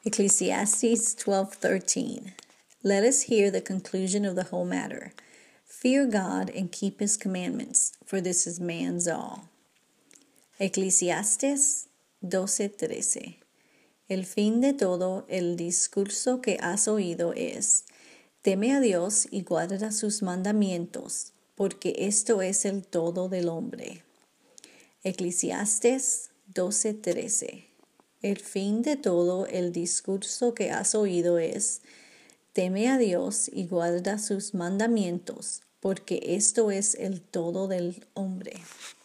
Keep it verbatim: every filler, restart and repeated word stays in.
Ecclesiastes twelve thirteen. Let us hear the conclusion of the whole matter. Fear God and keep his commandments, for this is man's all. Eclesiastes doce trece. El fin de todo el discurso que has oído es: teme a Dios y guarda sus mandamientos, porque esto es el todo del hombre. Eclesiastes doce trece. El fin de todo el discurso que has oído es: teme a Dios y guarda sus mandamientos, porque esto es el todo del hombre.